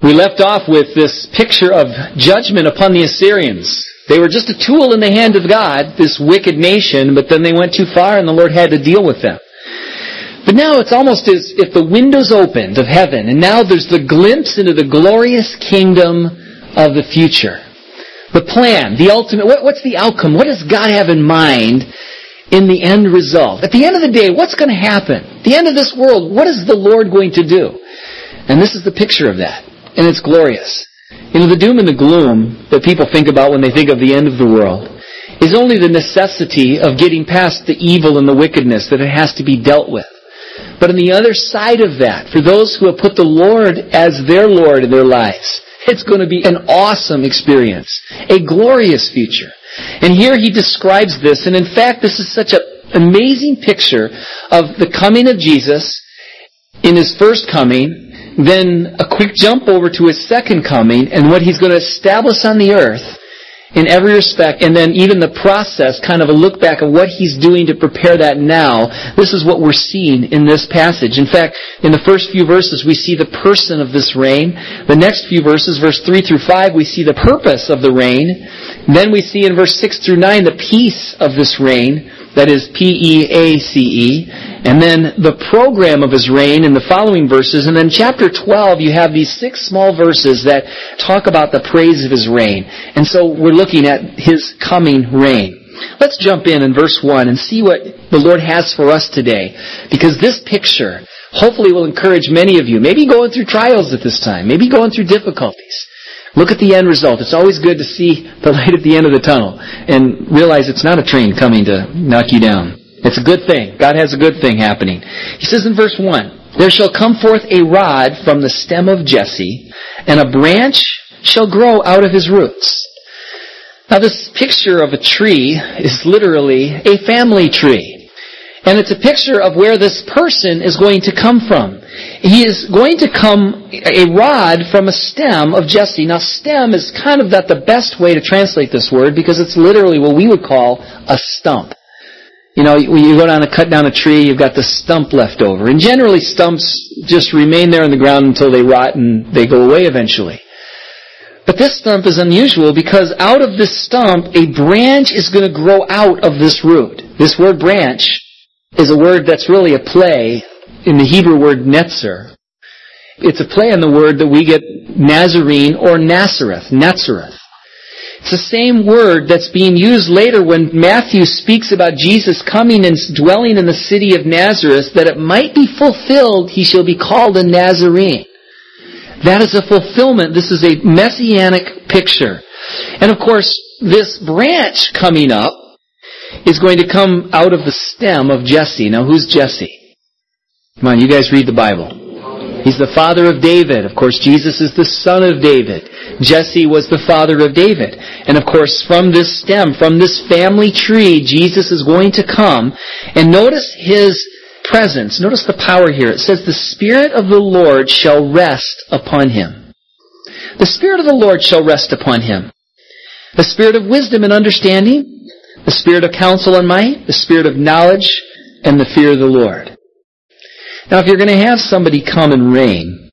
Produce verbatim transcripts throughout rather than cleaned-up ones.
We left off with this picture of judgment upon the Assyrians. They were just a tool in the hand of God, this wicked nation, but then they went too far and the Lord had to deal with them. But now it's almost as if the windows opened of heaven, and now there's the glimpse into the glorious kingdom of the future. The plan, the ultimate, what, what's the outcome? What does God have in mind in the end result? At the end of the day, what's going to happen? At the end of this world, what is the Lord going to do? And this is the picture of that. And it's glorious. You know, the doom and the gloom that people think about when they think of the end of the world is only the necessity of getting past the evil and the wickedness that it has to be dealt with. But on the other side of that, for those who have put the Lord as their Lord in their lives, it's going to be an awesome experience, a glorious future. And here he describes this, and in fact, this is such an amazing picture of the coming of Jesus in His first coming, then a quick jump over to His second coming, and what He's going to establish on the earth in every respect, and then even the process, kind of a look back of what He's doing to prepare that now. This is what we're seeing in this passage. In fact, in the first few verses, we see the person of this reign. The next few verses, verse three through five, we see the purpose of the reign. Then we see in verse six through nine the peace of this reign, that is P E A C E. And then the program of His reign in the following verses. And then chapter twelve, you have these six small verses that talk about the praise of His reign. And so we're looking at His coming reign. Let's jump in in verse one and see what the Lord has for us today. Because this picture hopefully will encourage many of you, maybe going through trials at this time, maybe going through difficulties. Look at the end result. It's always good to see the light at the end of the tunnel and realize it's not a train coming to knock you down. It's a good thing. God has a good thing happening. He says in verse one, "There shall come forth a rod from the stem of Jesse, and a branch shall grow out of his roots." Now this picture of a tree is literally a family tree. And it's a picture of where this person is going to come from. He is going to come a rod from a stem of Jesse. Now stem is kind of not the best way to translate this word because it's literally what we would call a stump. You know, when you go down to cut down a tree, you've got the stump left over. And generally stumps just remain there in the ground until they rot and they go away eventually. But this stump is unusual because out of this stump, a branch is going to grow out of this root. This word branch is a word that's really a play in the Hebrew word netzer. It's a play on the word that we get Nazarene or Nazareth, Nazareth. It's the same word that's being used later when Matthew speaks about Jesus coming and dwelling in the city of Nazareth, that it might be fulfilled, he shall be called a Nazarene. That is a fulfillment. This is a messianic picture. And of course, this branch coming up is going to come out of the stem of Jesse. Now, who's Jesse? Come on, you guys read the Bible. He's the father of David. Of course, Jesus is the son of David. Jesse was the father of David. And of course, from this stem, from this family tree, Jesus is going to come. And notice His presence. Notice the power here. It says, "The Spirit of the Lord shall rest upon Him." The Spirit of the Lord shall rest upon Him. The Spirit of wisdom and understanding, the Spirit of counsel and might, the Spirit of knowledge, and the fear of the Lord. Now, if you're going to have somebody come and reign,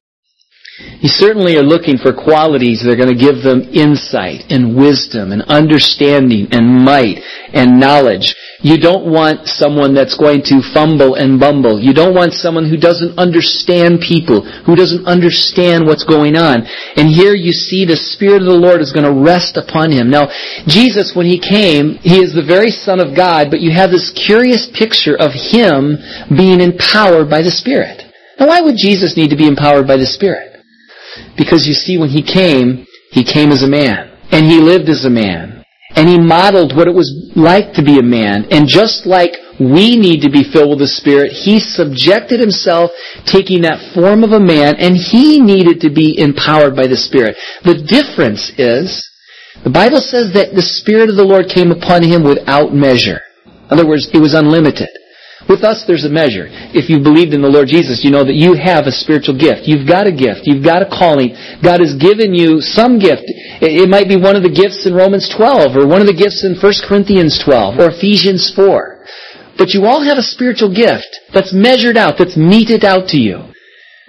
you certainly are looking for qualities that are going to give them insight and wisdom and understanding and might and knowledge. You don't want someone that's going to fumble and bumble. You don't want someone who doesn't understand people, who doesn't understand what's going on. And here you see the Spirit of the Lord is going to rest upon Him. Now, Jesus, when He came, He is the very Son of God, but you have this curious picture of Him being empowered by the Spirit. Now, why would Jesus need to be empowered by the Spirit? Because you see, when He came, He came as a man. And He lived as a man. And He modeled what it was like to be a man. And just like we need to be filled with the Spirit, He subjected Himself, taking that form of a man, and He needed to be empowered by the Spirit. The difference is, the Bible says that the Spirit of the Lord came upon Him without measure. In other words, it was unlimited. With us, there's a measure. If you believed in the Lord Jesus, you know that you have a spiritual gift. You've got a gift. You've got a calling. God has given you some gift. It might be one of the gifts in Romans twelve, or one of the gifts in First Corinthians twelve, or Ephesians four. But you all have a spiritual gift that's measured out, that's meted out to you.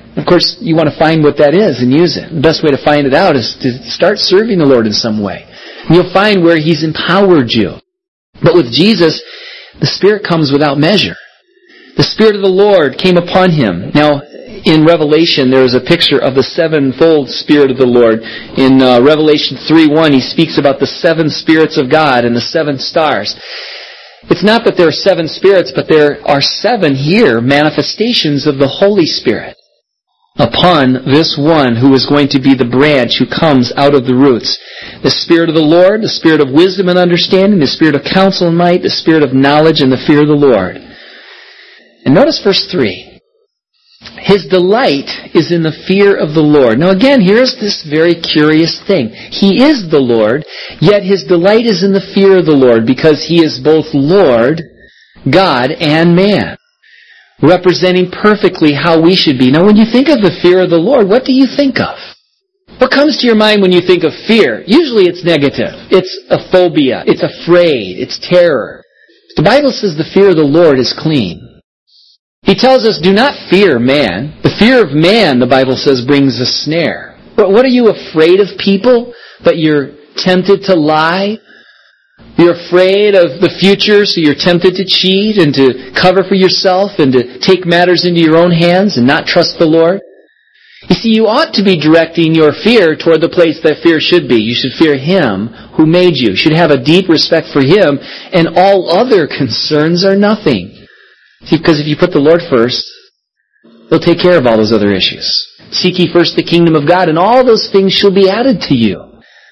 Of course, you want to find what that is and use it. The best way to find it out is to start serving the Lord in some way. And you'll find where He's empowered you. But with Jesus, the Spirit comes without measure. The Spirit of the Lord came upon Him. Now, in Revelation, there is a picture of the sevenfold Spirit of the Lord. In uh, Revelation three one, He speaks about the seven spirits of God and the seven stars. It's not that there are seven spirits, but there are seven here manifestations of the Holy Spirit upon this one who is going to be the branch who comes out of the roots. The Spirit of the Lord, the Spirit of wisdom and understanding, the Spirit of counsel and might, the Spirit of knowledge and the fear of the Lord. And notice verse three. His delight is in the fear of the Lord. Now again, here's this very curious thing. He is the Lord, yet His delight is in the fear of the Lord because He is both Lord, God, and man, representing perfectly how we should be. Now when you think of the fear of the Lord, what do you think of? What comes to your mind when you think of fear? Usually it's negative. It's a phobia. It's afraid. It's terror. The Bible says the fear of the Lord is clean. He tells us, do not fear man. The fear of man, the Bible says, brings a snare. What are you afraid of people? But you're tempted to lie? You're afraid of the future, so you're tempted to cheat and to cover for yourself and to take matters into your own hands and not trust the Lord? You see, you ought to be directing your fear toward the place that fear should be. You should fear Him who made you. You should have a deep respect for Him, and all other concerns are nothing. See, because if you put the Lord first, He'll take care of all those other issues. Seek ye first the kingdom of God, and all those things shall be added to you.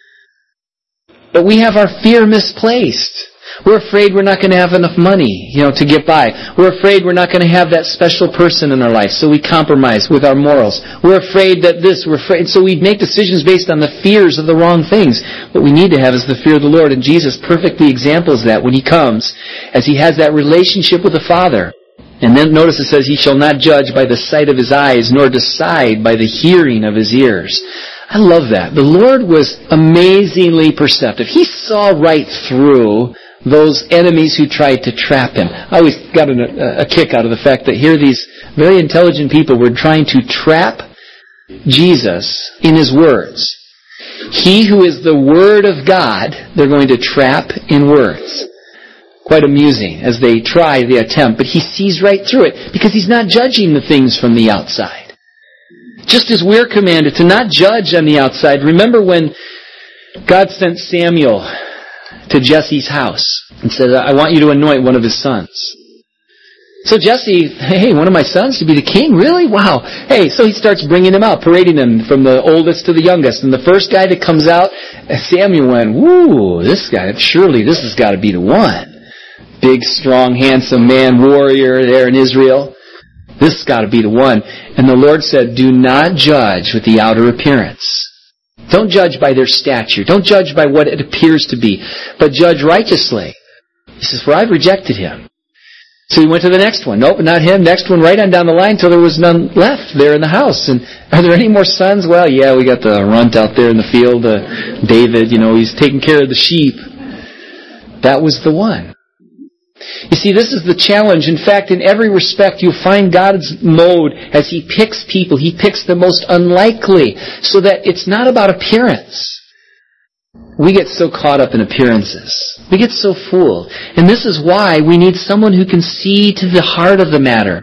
But we have our fear misplaced. We're afraid we're not going to have enough money, you know, to get by. We're afraid we're not going to have that special person in our life, so we compromise with our morals. We're afraid that this, we're afraid, so we make decisions based on the fears of the wrong things. What we need to have is the fear of the Lord, and Jesus perfectly examples that when He comes, as He has that relationship with the Father. And then notice it says, He shall not judge by the sight of His eyes, nor decide by the hearing of His ears. I love that. The Lord was amazingly perceptive. He saw right through those enemies who tried to trap Him. I always got a, a kick out of the fact that here these very intelligent people were trying to trap Jesus in His words. He who is the Word of God, they're going to trap in words. Quite amusing as they try the attempt, but He sees right through it because He's not judging the things from the outside. Just as we're commanded to not judge on the outside. Remember when God sent Samuel to Jesse's house and said, I want you to anoint one of his sons. So Jesse, hey, one of my sons to be the king? Really? Wow. Hey, so he starts bringing them out, parading them from the oldest to the youngest. And the first guy that comes out, Samuel went, woo, this guy, surely this has got to be the one. Big, strong, handsome man, warrior there in Israel. This has got to be the one. And the Lord said, do not judge with the outer appearance. Don't judge by their stature. Don't judge by what it appears to be. But judge righteously. He says, for I've rejected him. So he went to the next one. Nope, not him. Next one right on down the line until there was none left there in the house. And are there any more sons? Well, yeah, we got the runt out there in the field. Uh, David, you know, he's taking care of the sheep. That was the one. You see, this is the challenge. In fact, in every respect, you'll find God's mode as He picks people. He picks the most unlikely so that it's not about appearance. We get so caught up in appearances. We get so fooled. And this is why we need someone who can see to the heart of the matter.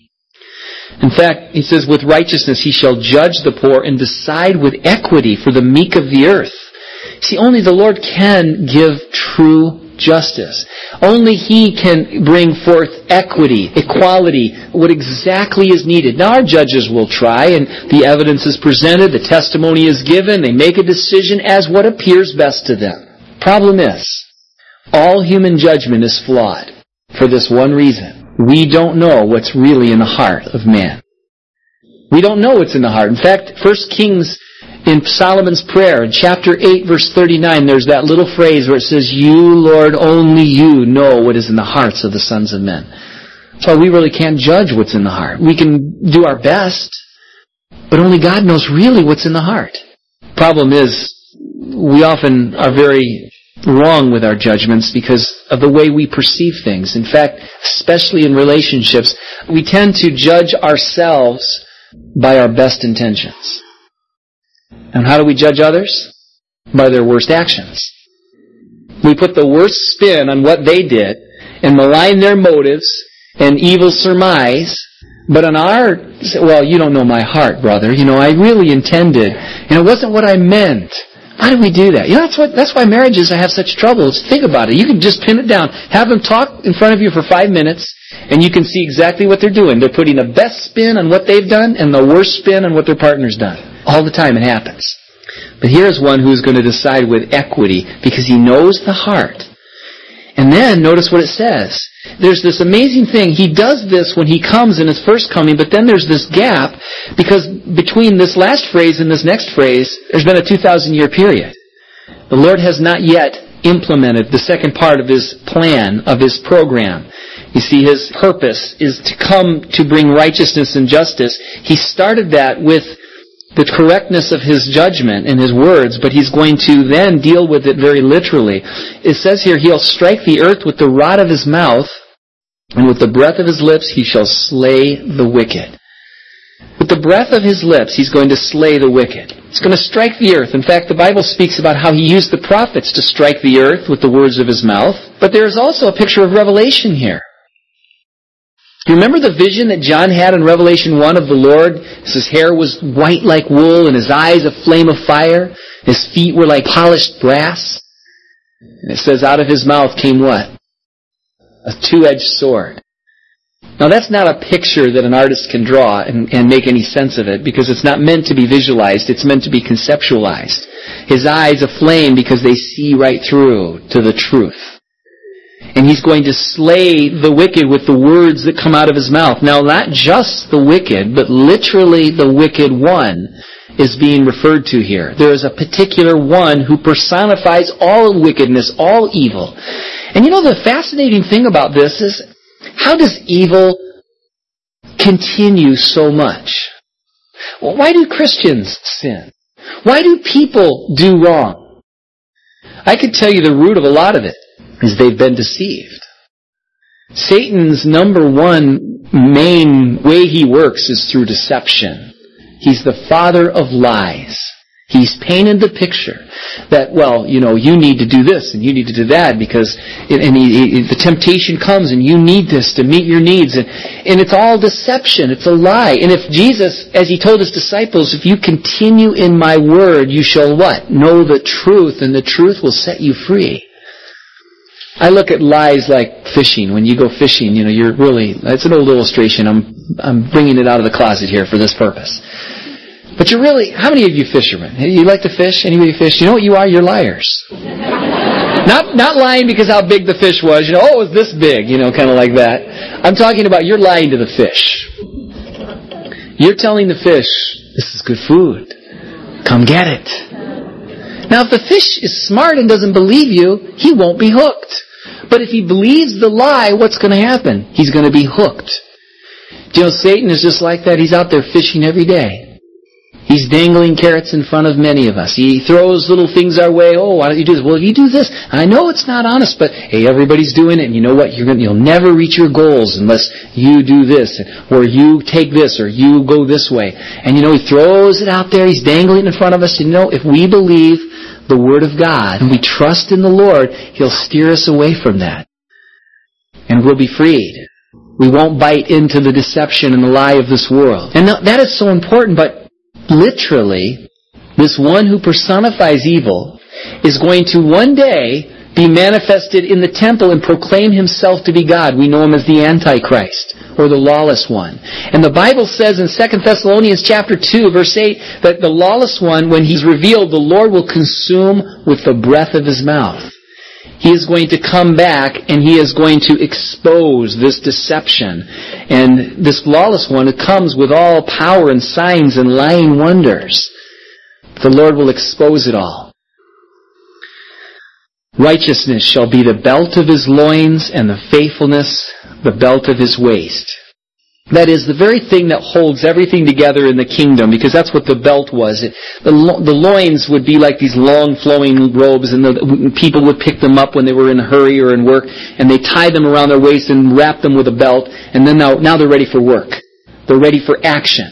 In fact, He says, with righteousness He shall judge the poor and decide with equity for the meek of the earth. See, only the Lord can give true justice. Only He can bring forth equity, equality, what exactly is needed. Now our judges will try, and the evidence is presented, the testimony is given, they make a decision as what appears best to them. Problem is, all human judgment is flawed for this one reason. We don't know what's really in the heart of man. We don't know what's in the heart. In fact, First Kings in Solomon's prayer, in chapter eight, verse thirty-nine, there's that little phrase where it says, you, Lord, only you know what is in the hearts of the sons of men. So we really can't judge what's in the heart. We can do our best, but only God knows really what's in the heart. Problem is, we often are very wrong with our judgments because of the way we perceive things. In fact, especially in relationships, we tend to judge ourselves By our best intentions. And how do we judge others? By their worst actions. We put the worst spin on what they did and malign their motives and evil surmise. But on our, well, you don't know my heart, brother. You know, I really intended, and it wasn't what I meant. Why do we do that? You know, that's what, that's why marriages have such troubles. Think about it. You can just pin it down. Have them talk in front of you for five minutes, and you can see exactly what they're doing. They're putting the best spin on what they've done and the worst spin on what their partner's done. All the time it happens. But here's one who's going to decide with equity because he knows the heart. And then notice what it says. There's this amazing thing. He does this when he comes in his first coming, but then there's this gap because between this last phrase and this next phrase, there's been a two thousand year period. The Lord has not yet implemented the second part of His plan, of His program. You see, His purpose is to come to bring righteousness and justice. He started that with the correctness of His judgment and His words, but He's going to then deal with it very literally. It says here, He'll strike the earth with the rod of His mouth, and with the breath of His lips He shall slay the wicked. With the breath of His lips, He's going to slay the wicked. It's going to strike the earth. In fact, the Bible speaks about how He used the prophets to strike the earth with the words of His mouth. But there is also a picture of Revelation here. Do you remember the vision that John had in Revelation one of the Lord? His hair was white like wool, and His eyes a flame of fire. His feet were like polished brass. And it says, out of His mouth came what? A two-edged sword. Now that's not a picture that an artist can draw and, and make any sense of it, because it's not meant to be visualized, it's meant to be conceptualized. His eyes aflame because they see right through to the truth. And He's going to slay the wicked with the words that come out of His mouth. Now, not just the wicked, but literally the wicked one is being referred to here. There is a particular one who personifies all wickedness, all evil. And you know, the fascinating thing about this is, how does evil continue so much? Well, why do Christians sin? Why do people do wrong? I could tell you the root of a lot of it is they've been deceived. Satan's number one main way he works is through deception. He's the father of lies. He's painted the picture that, well, you know, you need to do this and you need to do that because, it, and he, he, the temptation comes and you need this to meet your needs. And, and it's all deception. It's a lie. And if Jesus, as He told His disciples, if you continue in my word, you shall what? Know the truth, and the truth will set you free. I look at lies like fishing. When you go fishing, you know, you're really, it's an old illustration. I'm, I'm bringing it out of the closet here for this purpose. But you're really, how many of you fishermen? You like to fish? Anybody fish? You know what you are? You're liars. Not not lying because how big the fish was. You know, oh, it was this big, you know, kind of like that. I'm talking about you're lying to the fish. You're telling the fish, this is good food. Come get it. Now, if the fish is smart and doesn't believe you, he won't be hooked. But if he believes the lie, what's going to happen? He's going to be hooked. Do you know, Satan is just like that. He's out there fishing every day. He's dangling carrots in front of many of us. He throws little things our way. Oh, why don't you do this? Well, if you do this, I know it's not honest, but hey, everybody's doing it, and you know what? You're gonna, you'll never reach your goals unless you do this, or you take this, or you go this way. And you know, he throws it out there. He's dangling in front of us. You know, if we believe the Word of God and we trust in the Lord, He'll steer us away from that, and we'll be freed. We won't bite into the deception and the lie of this world. And that is so important, but literally, this one who personifies evil is going to one day be manifested in the temple and proclaim himself to be God. We know him as the Antichrist, or the lawless one. And the Bible says in Second Thessalonians chapter two, verse eight, that the lawless one, when he's revealed, the Lord will consume with the breath of His mouth. He is going to come back and He is going to expose this deception. And this lawless one, it comes with all power and signs and lying wonders. The Lord will expose it all. Righteousness shall be the belt of His loins, and the faithfulness the belt of His waist. That is, the very thing that holds everything together in the kingdom, because that's what the belt was. It, the, lo- the loins would be like these long flowing robes, and the, people would pick them up when they were in a hurry or in work, and they tied them around their waist and wrapped them with a belt, and then now, now they're ready for work. They're ready for action.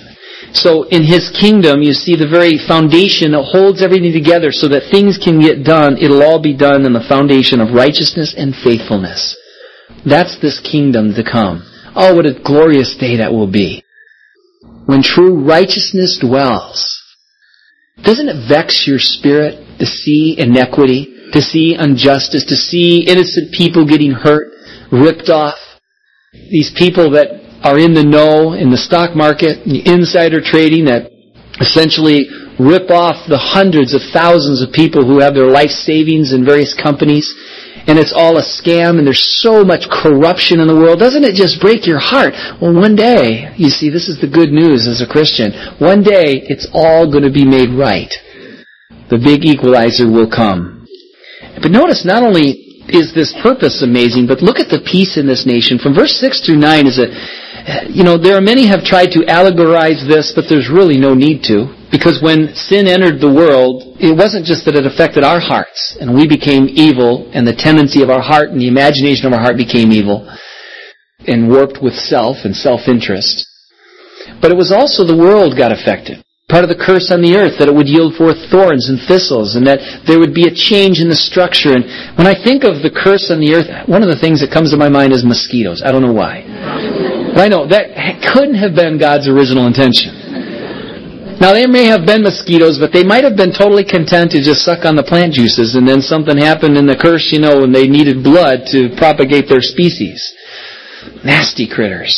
So in His kingdom, you see the very foundation that holds everything together so that things can get done. It'll all be done on the foundation of righteousness and faithfulness. That's this kingdom to come. Oh, what a glorious day that will be. When true righteousness dwells. Doesn't it vex your spirit to see inequity, to see injustice, to see innocent people getting hurt, ripped off? These people that are in the know, in the stock market, in the insider trading that essentially rip off the hundreds of thousands of people who have their life savings in various companies, and it's all a scam, and there's so much corruption in the world. Doesn't it just break your heart? Well, one day, you see, this is the good news as a Christian. One day, it's all going to be made right. The big equalizer will come. But notice, not only is this purpose amazing, but look at the peace in this nation. From verse six through nine is a, you know, there are many have tried to allegorize this, but there's really no need to. Because when sin entered the world, it wasn't just that it affected our hearts, and we became evil, and the tendency of our heart and the imagination of our heart became evil, and warped with self and self-interest. But it was also the world got affected. Part of the curse on the earth, that it would yield forth thorns and thistles, and that there would be a change in the structure. And when I think of the curse on the earth, one of the things that comes to my mind is mosquitoes. I don't know why. But I know that couldn't have been God's original intention. Now, there may have been mosquitoes, but they might have been totally content to just suck on the plant juices, and then something happened in the curse, you know, and they needed blood to propagate their species. Nasty critters.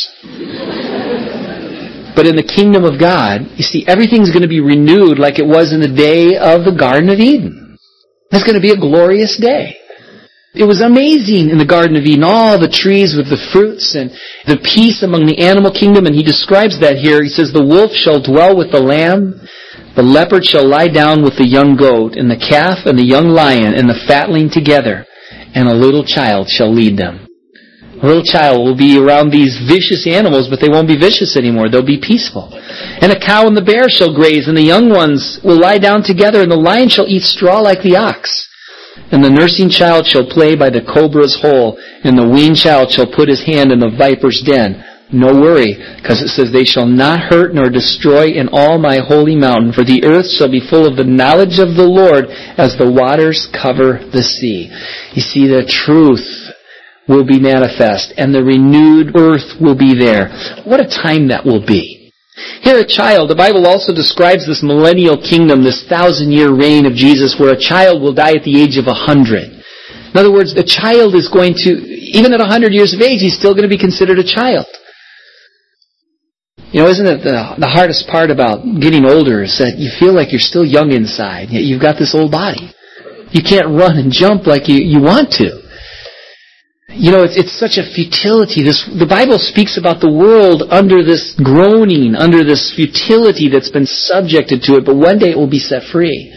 But in the kingdom of God, you see, everything's going to be renewed like it was in the day of the Garden of Eden. It's going to be a glorious day. It was amazing in the Garden of Eden, all the trees with the fruits and the peace among the animal kingdom. And he describes that here. He says, the wolf shall dwell with the lamb, the leopard shall lie down with the young goat, and the calf and the young lion and the fatling together, and a little child shall lead them. A little child will be around these vicious animals, but they won't be vicious anymore. They'll be peaceful. And a cow and the bear shall graze, and the young ones will lie down together, and the lion shall eat straw like the ox. And the nursing child shall play by the cobra's hole, and the weaned child shall put his hand in the viper's den. No worry, because it says, they shall not hurt nor destroy in all my holy mountain, for the earth shall be full of the knowledge of the Lord as the waters cover the sea. You see, the truth will be manifest, and the renewed earth will be there. What a time that will be. Here a child, the Bible also describes this millennial kingdom, this thousand-year reign of Jesus, where a child will die at the age of a hundred. In other words, the child is going to, even at a hundred years of age, he's still going to be considered a child. You know, isn't it the, the hardest part about getting older is that you feel like you're still young inside, yet you've got this old body. You can't run and jump like you, you want to. You know, it's, it's such a futility. This, the Bible speaks about the world under this groaning, under this futility that's been subjected to it, but one day it will be set free.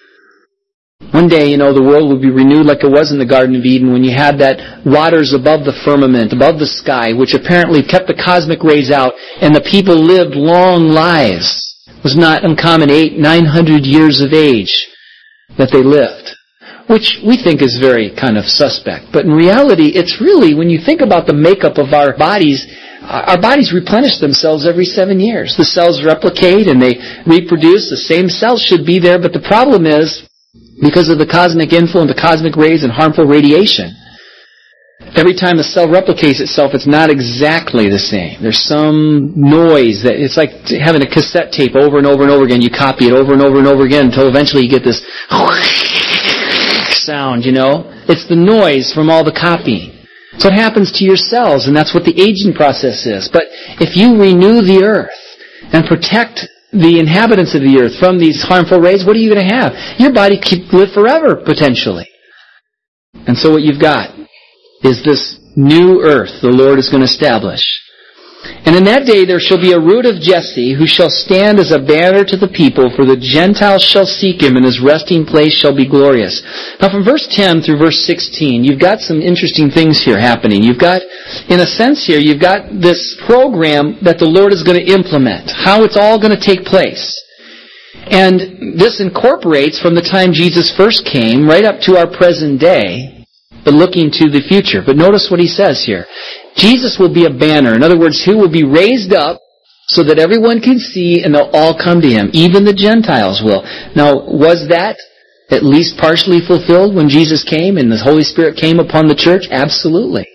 One day, you know, the world will be renewed like it was in the Garden of Eden when you had that waters above the firmament, above the sky, which apparently kept the cosmic rays out, and the people lived long lives. It was not uncommon, eight, nine hundred years of age that they lived, which we think is very kind of suspect. But in reality, it's really, when you think about the makeup of our bodies, our bodies replenish themselves every seven years. The cells replicate and they reproduce. The same cells should be there, but the problem is, because of the cosmic influence, the cosmic rays and harmful radiation, every time a cell replicates itself, it's not exactly the same. There's some noise that it's like having a cassette tape over and over and over again. You copy it over and over and over again until eventually you get this sound, you know. It's the noise from all the copying. So it happens to your cells, and that's what the aging process is. But if you renew the earth and protect the inhabitants of the earth from these harmful rays, what are you going to have? Your body could live forever, potentially. And so what you've got is this new earth the Lord is going to establish. And in that day there shall be a root of Jesse, who shall stand as a banner to the people, for the Gentiles shall seek him, and his resting place shall be glorious. Now from verse ten through verse sixteen, you've got some interesting things here happening. You've got, in a sense here, you've got this program that the Lord is going to implement, how it's all going to take place. And this incorporates from the time Jesus first came right up to our present day, but looking to the future. But notice what he says here. Jesus will be a banner. In other words, he will be raised up so that everyone can see and they'll all come to him. Even the Gentiles will. Now, was that at least partially fulfilled when Jesus came and the Holy Spirit came upon the church? Absolutely.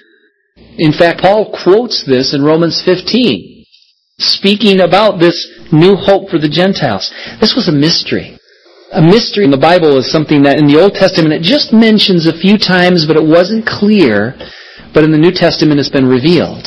In fact, Paul quotes this in Romans fifteen, speaking about this new hope for the Gentiles. This was a mystery. A mystery in the Bible is something that in the Old Testament it just mentions a few times, but it wasn't clear. But in the New Testament it's been revealed.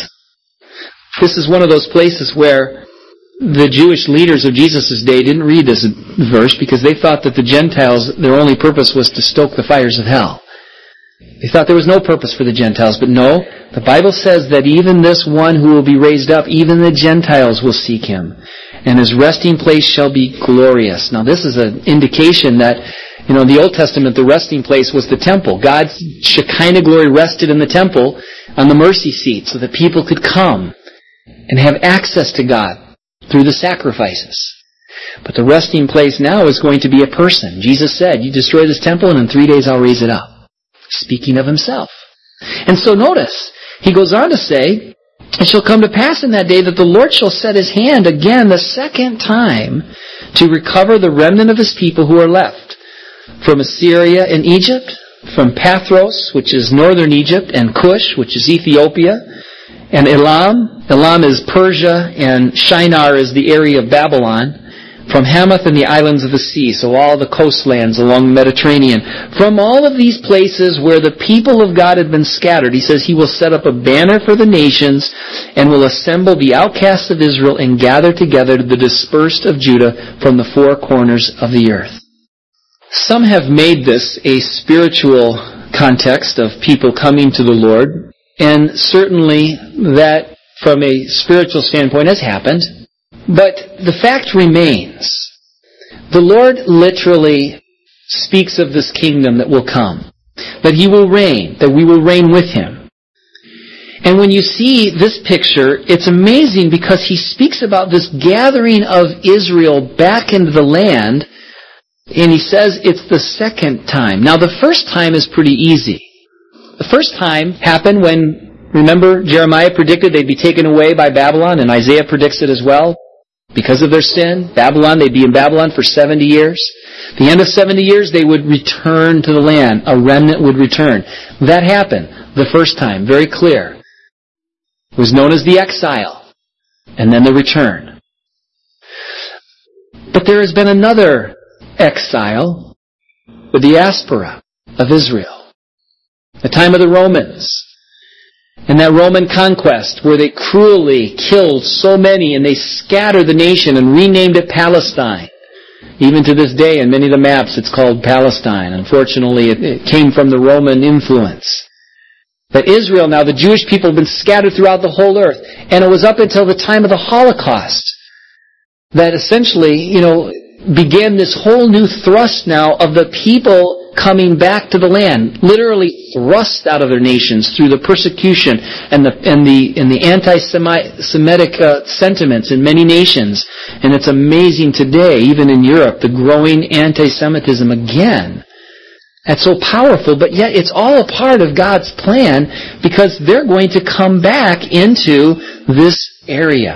This is one of those places where the Jewish leaders of Jesus' day didn't read this verse because they thought that the Gentiles, their only purpose was to stoke the fires of hell. They thought there was no purpose for the Gentiles, but no, the Bible says that even this one who will be raised up, even the Gentiles will seek him, and his resting place shall be glorious. Now this is an indication that, you know, in the Old Testament the resting place was the temple. God's Shekinah glory rested in the temple on the mercy seat so that people could come and have access to God through the sacrifices. But the resting place now is going to be a person. Jesus said, you destroy this temple and in three days I'll raise it up. Speaking of himself. And so notice, he goes on to say, it shall come to pass in that day that the Lord shall set his hand again the second time to recover the remnant of his people who are left from Assyria and Egypt, from Pathros, which is northern Egypt, and Cush, which is Ethiopia, and Elam. Elam is Persia, and Shinar is the area of Babylon. From Hamath and the islands of the sea, so all the coastlands along the Mediterranean. From all of these places where the people of God had been scattered, he says he will set up a banner for the nations and will assemble the outcasts of Israel and gather together the dispersed of Judah from the four corners of the earth. Some have made this a spiritual context of people coming to the Lord, and certainly that from a spiritual standpoint has happened. But the fact remains, the Lord literally speaks of this kingdom that will come, that he will reign, that we will reign with him. And when you see this picture, it's amazing because he speaks about this gathering of Israel back into the land, and he says it's the second time. Now the first time is pretty easy. The first time happened when, remember, Jeremiah predicted they'd be taken away by Babylon, and Isaiah predicts it as well. Because of their sin, Babylon, they'd be in Babylon for seventy years. At the end of seventy years, they would return to the land. A remnant would return. That happened the first time, very clear. It was known as the exile, and then the return. But there has been another exile, the diaspora of Israel. The time of the Romans. And that Roman conquest where they cruelly killed so many and they scattered the nation and renamed it Palestine. Even to this day, in many of the maps, it's called Palestine. Unfortunately, it, it came from the Roman influence. That Israel, now the Jewish people have been scattered throughout the whole earth. And it was up until the time of the Holocaust that essentially, you know, began this whole new thrust now of the people coming back to the land, literally thrust out of their nations through the persecution and the and the and the anti-Semitic uh, sentiments in many nations. And it's amazing today, even in Europe, the growing anti-Semitism again. That's so powerful, but yet it's all a part of God's plan because they're going to come back into this area.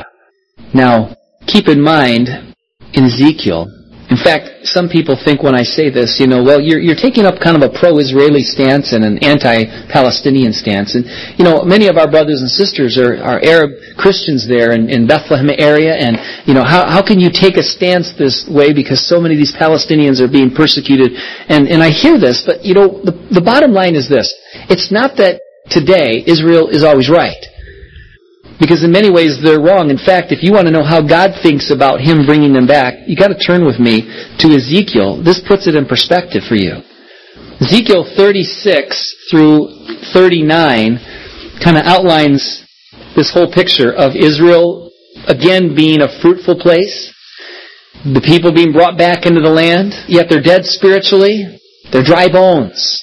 Now, keep in mind, in Ezekiel, in fact, some people think when I say this, you know, well, you're you're taking up kind of a pro-Israeli stance and an anti-Palestinian stance. And, you know, many of our brothers and sisters are, are Arab Christians there in, in Bethlehem area. And, you know, how how can you take a stance this way because so many of these Palestinians are being persecuted? And, and I hear this, but, you know, the, the bottom line is this. It's not that today Israel is always right. Because in many ways they're wrong. In fact, if you want to know how God thinks about him bringing them back, you got to turn with me to Ezekiel. This puts it in perspective for you. Ezekiel thirty-six through thirty-nine kind of outlines this whole picture of Israel again being a fruitful place, the people being brought back into the land, yet they're dead spiritually. They're dry bones.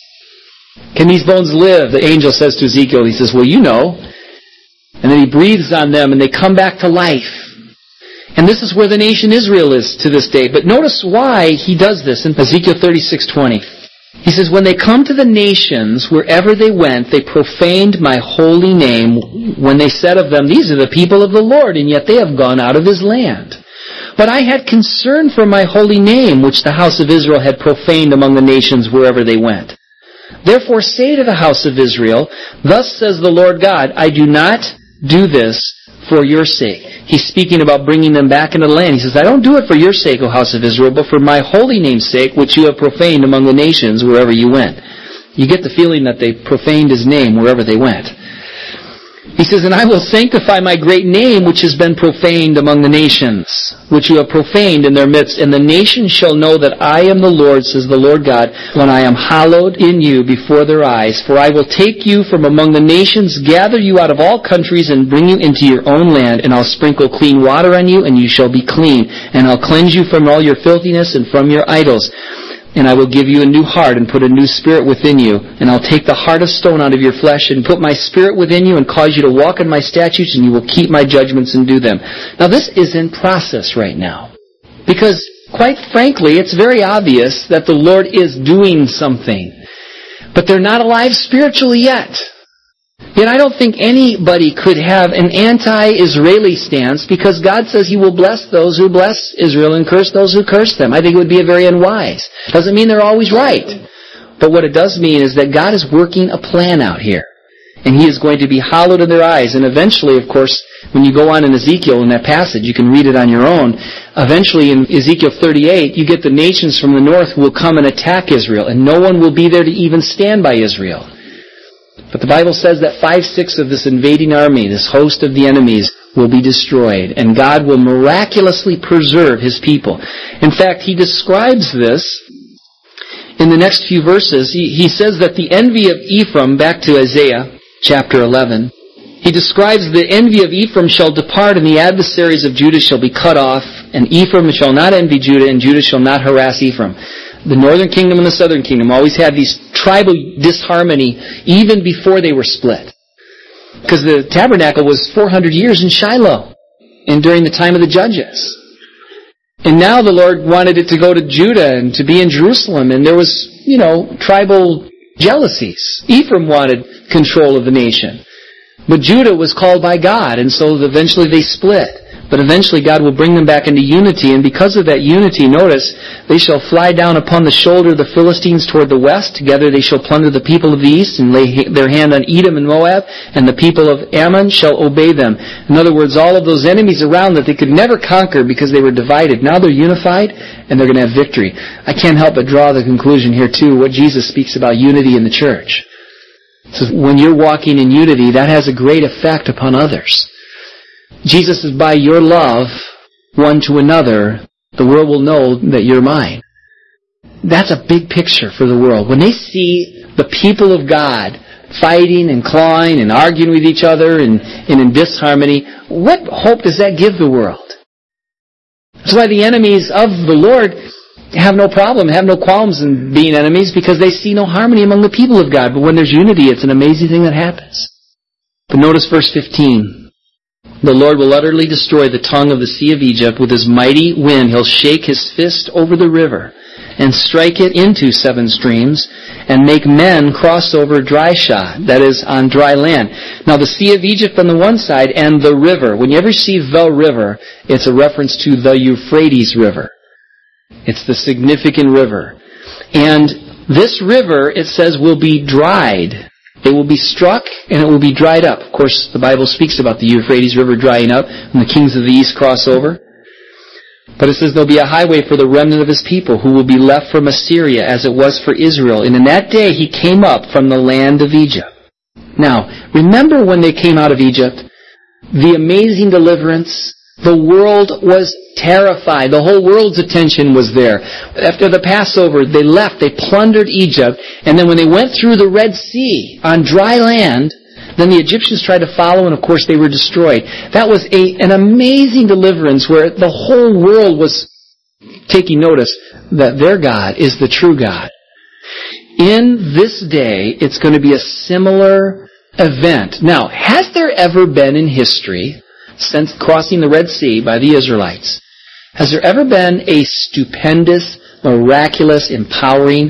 Can these bones live? The angel says to Ezekiel, he says, well, you know. And then he breathes on them and they come back to life. And this is where the nation Israel is to this day. But notice why he does this in Ezekiel thirty-six twenty. He says, when they come to the nations, wherever they went, they profaned my holy name when they said of them, these are the people of the Lord, and yet they have gone out of his land. But I had concern for my holy name, which the house of Israel had profaned among the nations wherever they went. Therefore say to the house of Israel, thus says the Lord God, I do not do this for your sake. He's speaking about bringing them back into the land. He says, I don't do it for your sake, O house of Israel, but for my holy name's sake, which you have profaned among the nations wherever you went. You get the feeling that they profaned his name wherever they went. He says, and I will sanctify my great name, which has been profaned among the nations, which you have profaned in their midst. And the nations shall know that I am the Lord, says the Lord God, when I am hallowed in you before their eyes. For I will take you from among the nations, gather you out of all countries, and bring you into your own land. And I'll sprinkle clean water on you, and you shall be clean. And I'll cleanse you from all your filthiness and from your idols. And I will give you a new heart and put a new spirit within you. And I'll take the heart of stone out of your flesh and put my spirit within you and cause you to walk in my statutes, and you will keep my judgments and do them. Now this is in process right now. Because, quite frankly, it's very obvious that the Lord is doing something. But they're not alive spiritually yet. Yet I don't think anybody could have an anti-Israeli stance, because God says He will bless those who bless Israel and curse those who curse them. I think it would be very unwise. Doesn't mean they're always right. But what it does mean is that God is working a plan out here. And He is going to be hallowed in their eyes. And eventually, of course, when you go on in Ezekiel in that passage, you can read it on your own. Eventually in Ezekiel thirty-eight, you get the nations from the north who will come and attack Israel. And no one will be there to even stand by Israel. But the Bible says that five-sixths of this invading army, this host of the enemies, will be destroyed. And God will miraculously preserve His people. In fact, He describes this in the next few verses. He, he says that the envy of Ephraim, back to Isaiah chapter eleven, He describes the envy of Ephraim shall depart, and the adversaries of Judah shall be cut off, and Ephraim shall not envy Judah, and Judah shall not harass Ephraim. The northern kingdom and the southern kingdom always had these tribal disharmony even before they were split. Because the tabernacle was four hundred years in Shiloh, and during the time of the judges. And now the Lord wanted it to go to Judah and to be in Jerusalem, and there was, you know, tribal jealousies. Ephraim wanted control of the nation. But Judah was called by God, and so eventually they split. But eventually God will bring them back into unity, and because of that unity, notice, they shall fly down upon the shoulder of the Philistines toward the west. Together they shall plunder the people of the east and lay their hand on Edom and Moab, and the people of Ammon shall obey them. In other words, all of those enemies around that they could never conquer because they were divided, now they're unified, and they're going to have victory. I can't help but draw the conclusion here too, what Jesus speaks about unity in the church. So when you're walking in unity, that has a great effect upon others. Jesus says, by your love one to another, the world will know that you're mine. That's a big picture for the world. When they see the people of God fighting and clawing and arguing with each other and, and in disharmony, what hope does that give the world? That's why the enemies of the Lord have no problem, have no qualms in being enemies, because they see no harmony among the people of God. But when there's unity, it's an amazing thing that happens. But notice verse fifteen. The Lord will utterly destroy the tongue of the sea of Egypt. With His mighty wind He'll shake His fist over the river and strike it into seven streams and make men cross over dry shod, that is, on dry land. Now the sea of Egypt on the one side and the river. When you ever see the river, it's a reference to the Euphrates River. It's the significant river. And this river, it says, will be dried. It will be struck, and it will be dried up. Of course, the Bible speaks about the Euphrates River drying up when the kings of the east cross over. But it says there'll be a highway for the remnant of His people, who will be left from Assyria, as it was for Israel. And in that day He came up from the land of Egypt. Now, remember when they came out of Egypt? The amazing deliverance. The world was terrified. The whole world's attention was there. After the Passover, they left. They plundered Egypt. And then when they went through the Red Sea on dry land, then the Egyptians tried to follow, and of course they were destroyed. That was a, an amazing deliverance where the whole world was taking notice that their God is the true God. In this day, it's going to be a similar event. Now, has there ever been in history, since crossing the Red Sea by the Israelites, has there ever been a stupendous, miraculous, empowering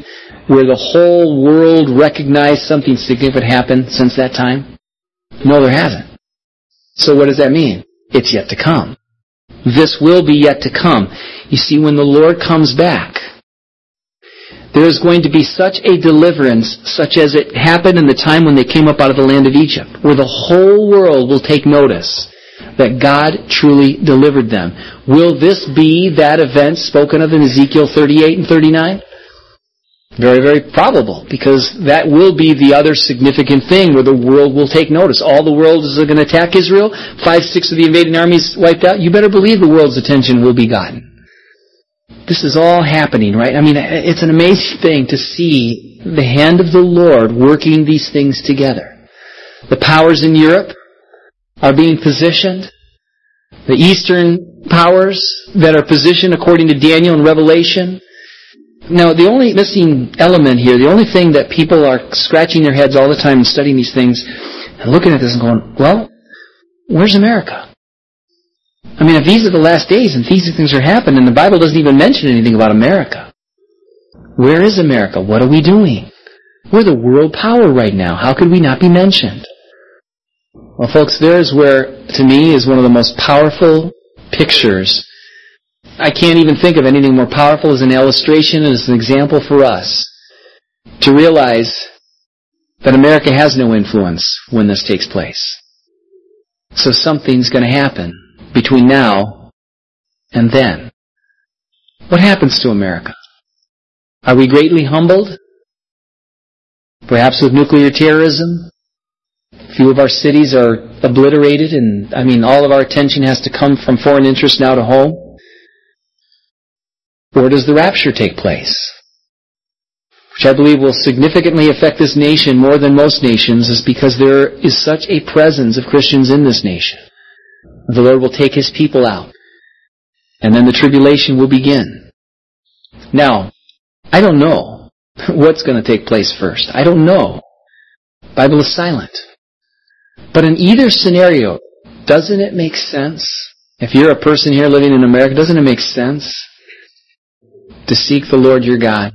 where the whole world recognized something significant happened since that time? No, there hasn't. So what does that mean? It's yet to come. This will be yet to come. You see, when the Lord comes back, there is going to be such a deliverance, such as it happened in the time when they came up out of the land of Egypt, where the whole world will take notice that God truly delivered them. Will this be that event spoken of in Ezekiel thirty-eight and thirty-nine? Very, very probable, because that will be the other significant thing where the world will take notice. All the world is going to attack Israel, five-sixths of the invading armies wiped out. You better believe the world's attention will be gotten. This is all happening, right? I mean, it's an amazing thing to see the hand of the Lord working these things together. The powers in Europe are being positioned. The Eastern powers that are positioned according to Daniel and Revelation. Now, the only missing element here, the only thing that people are scratching their heads all the time and studying these things and looking at this and going, well, where's America? I mean, if these are the last days and these things are happening, and the Bible doesn't even mention anything about America. Where is America? What are we doing? We're the world power right now. How could we not be mentioned? Well, folks, there is where, to me, is one of the most powerful pictures. I can't even think of anything more powerful as an illustration and as an example for us to realize that America has no influence when this takes place. So something's going to happen between now and then. What happens to America? Are we greatly humbled? Perhaps with nuclear terrorism? A few of our cities are obliterated, and I mean, all of our attention has to come from foreign interests now to home. Or does the rapture take place? Which I believe will significantly affect this nation more than most nations, is because there is such a presence of Christians in this nation. The Lord will take His people out. And then the tribulation will begin. Now, I don't know what's going to take place first. I don't know. The Bible is silent. But in either scenario, doesn't it make sense? If you're a person here living in America, doesn't it make sense to seek the Lord your God?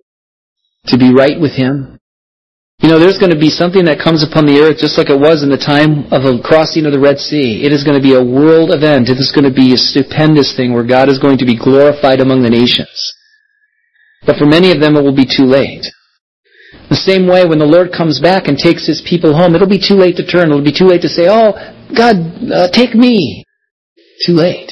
To be right with Him? You know, there's going to be something that comes upon the earth just like it was in the time of the crossing of the Red Sea. It is going to be a world event. It is going to be a stupendous thing where God is going to be glorified among the nations. But for many of them, it will be too late. The same way when the Lord comes back and takes His people home, it'll be too late to turn. It'll be too late to say, oh, God, uh, take me. Too late.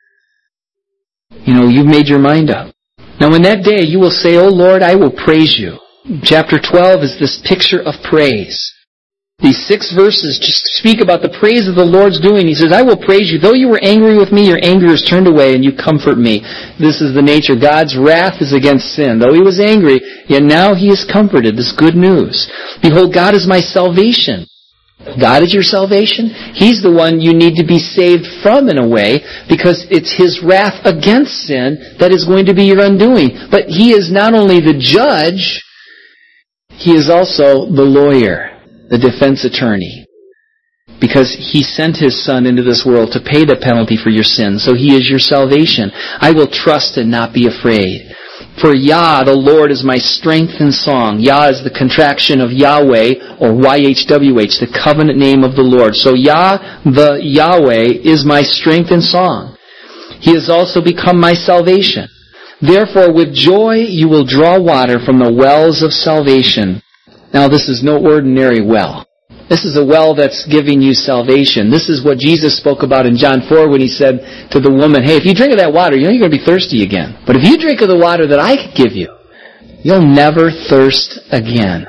You know, you've made your mind up. Now in that day, you will say, oh Lord, I will praise you. Chapter twelve is this picture of praise. These six verses just speak about the praise of the Lord's doing. He says, I will praise you. Though you were angry with me, your anger is turned away and you comfort me. This is the nature. God's wrath is against sin. Though He was angry, yet now He is comforted. This good news. Behold, God is my salvation. God is your salvation. He's the one you need to be saved from in a way, because it's His wrath against sin that is going to be your undoing. But He is not only the judge, He is also the lawyer, the defense attorney. Because He sent His Son into this world to pay the penalty for your sins. So He is your salvation. I will trust and not be afraid. For Yah, the Lord, is my strength and song. Yah is the contraction of Yahweh, or Y H W H, the covenant name of the Lord. So Yah, the Yahweh, is my strength and song. He has also become my salvation. Therefore, with joy you will draw water from the wells of salvation. Now, this is no ordinary well. This is a well that's giving you salvation. This is what Jesus spoke about in John four when He said to the woman, hey, if you drink of that water, you know you're going to be thirsty again. But if you drink of the water that I could give you, you'll never thirst again.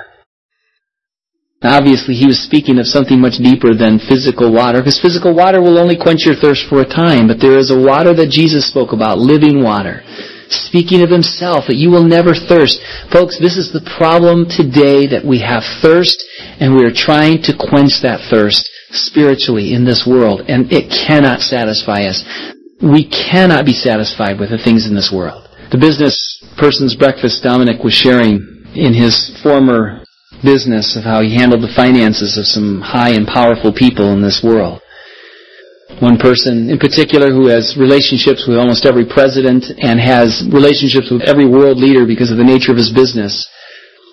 Now, obviously, He was speaking of something much deeper than physical water, because physical water will only quench your thirst for a time. But there is a water that Jesus spoke about, living water. Speaking of Himself, that you will never thirst. Folks, this is the problem today, that we have thirst, and we are trying to quench that thirst spiritually in this world, and it cannot satisfy us. We cannot be satisfied with the things in this world. The business person's breakfast Dominic was sharing in his former business of how he handled the finances of some high and powerful people in this world. One person in particular who has relationships with almost every president and has relationships with every world leader because of the nature of his business,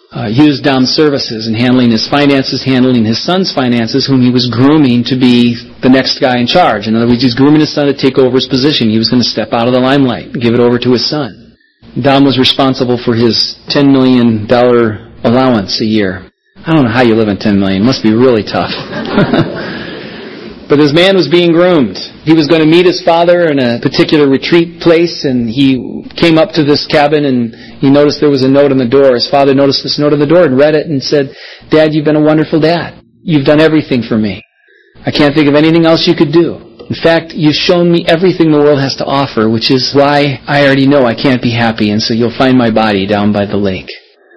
uh, used Dom's services in handling his finances, handling his son's finances, whom he was grooming to be the next guy in charge. In other words, he's grooming his son to take over his position. He was going to step out of the limelight and give it over to his son. Dom was responsible for his ten million dollars allowance a year. I don't know how you live on ten million dollars. It must be really tough. But this man was being groomed. He was going to meet his father in a particular retreat place, and he came up to this cabin, and he noticed there was a note on the door. His father noticed this note on the door and read it and said, "Dad, you've been a wonderful dad. You've done everything for me. I can't think of anything else you could do. In fact, you've shown me everything the world has to offer, which is why I already know I can't be happy, and so you'll find my body down by the lake."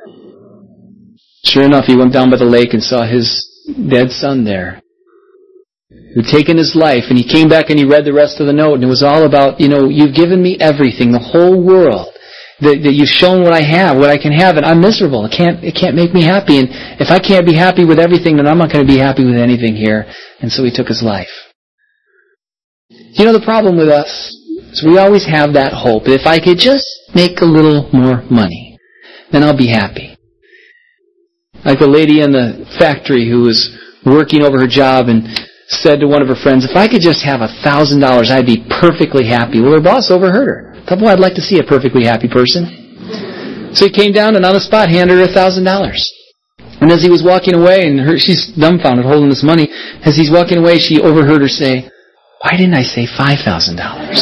Sure enough, he went down by the lake and saw his dead son there, who'd taken his life, and he came back and he read the rest of the note, and it was all about, you know, you've given me everything, the whole world, that, that you've shown what I have, what I can have, and I'm miserable. It can't, it can't make me happy, and if I can't be happy with everything, then I'm not going to be happy with anything here. And so he took his life. You know, the problem with us is we always have that hope. If I could just make a little more money, then I'll be happy. Like the lady in the factory who was working over her job and said to one of her friends, "If I could just have a thousand dollars, I'd be perfectly happy." Well, her boss overheard her. Thought, "Boy, I'd like to see a perfectly happy person." So he came down and on the spot handed her a thousand dollars. And as he was walking away, and her, she's dumbfounded holding this money, as he's walking away, she overheard her say, "Why didn't I say five thousand dollars?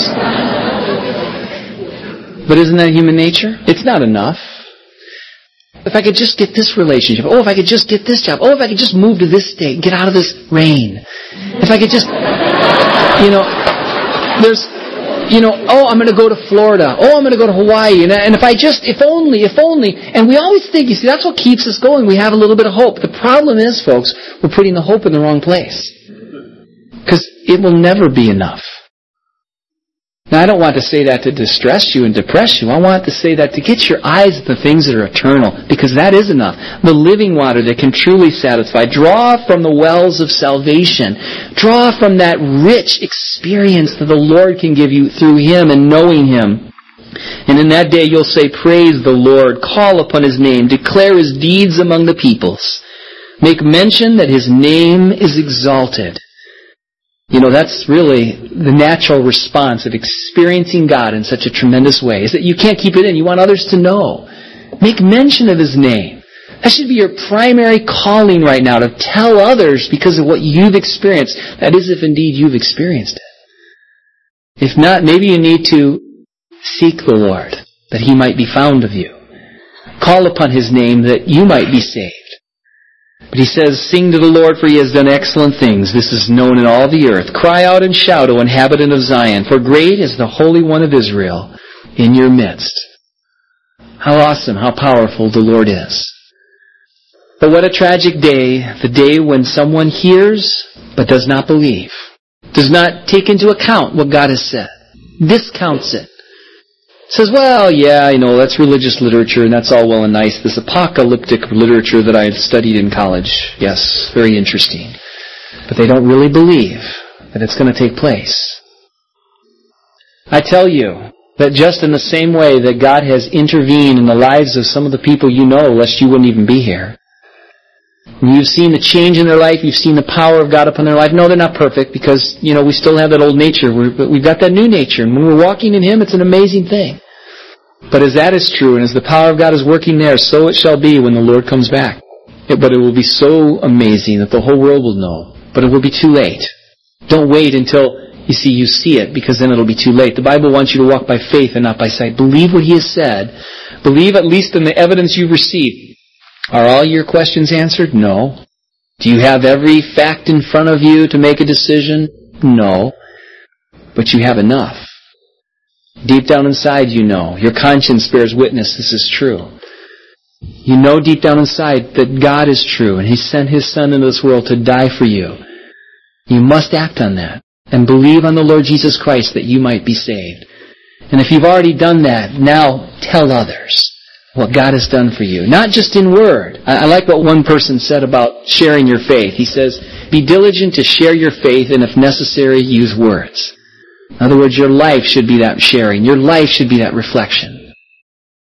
But isn't that human nature? It's not enough. If I could just get this relationship. Oh, if I could just get this job. Oh, if I could just move to this state and get out of this rain. If I could just, you know, there's, you know, oh, I'm going to go to Florida. Oh, I'm going to go to Hawaii. And, and if I just, if only, if only. And we always think, you see, that's what keeps us going. We have a little bit of hope. The problem is, folks, we're putting the hope in the wrong place. Because it will never be enough. Now, I don't want to say that to distress you and depress you. I want to say that to get your eyes at the things that are eternal, because that is enough. The living water that can truly satisfy. Draw from the wells of salvation. Draw from that rich experience that the Lord can give you through Him and knowing Him. And in that day you'll say, "Praise the Lord, call upon His name, declare His deeds among the peoples. Make mention that His name is exalted." You know, that's really the natural response of experiencing God in such a tremendous way, is that you can't keep it in. You want others to know. Make mention of His name. That should be your primary calling right now, to tell others because of what you've experienced. That is, if indeed you've experienced it. If not, maybe you need to seek the Lord, that He might be found of you. Call upon His name that you might be saved. But He says, "Sing to the Lord, for He has done excellent things. This is known in all the earth. Cry out and shout, O inhabitant of Zion, for great is the Holy One of Israel in your midst." How awesome, how powerful the Lord is. But what a tragic day, the day when someone hears but does not believe, does not take into account what God has said, discounts it. Says, "Well, yeah, you know, that's religious literature, and that's all well and nice. This apocalyptic literature that I studied in college, yes, very interesting." But they don't really believe that it's going to take place. I tell you that just in the same way that God has intervened in the lives of some of the people you know, lest you wouldn't even be here. You've seen the change in their life. You've seen the power of God upon their life. No, they're not perfect because, you know, we still have that old nature. We're, but we've got that new nature. And when we're walking in Him, it's an amazing thing. But as that is true, and as the power of God is working there, so it shall be when the Lord comes back. It, but it will be so amazing that the whole world will know. But it will be too late. Don't wait until, you see, you see it, because then it'll be too late. The Bible wants you to walk by faith and not by sight. Believe what He has said. Believe at least in the evidence you've received. Are all your questions answered? No. Do you have every fact in front of you to make a decision? No. But you have enough. Deep down inside you know. Your conscience bears witness this is true. You know deep down inside that God is true and He sent His Son into this world to die for you. You must act on that and believe on the Lord Jesus Christ that you might be saved. And if you've already done that, now tell others what God has done for you. Not just in word. I like what one person said about sharing your faith. He says, "Be diligent to share your faith, and if necessary, use words." In other words, your life should be that sharing. Your life should be that reflection.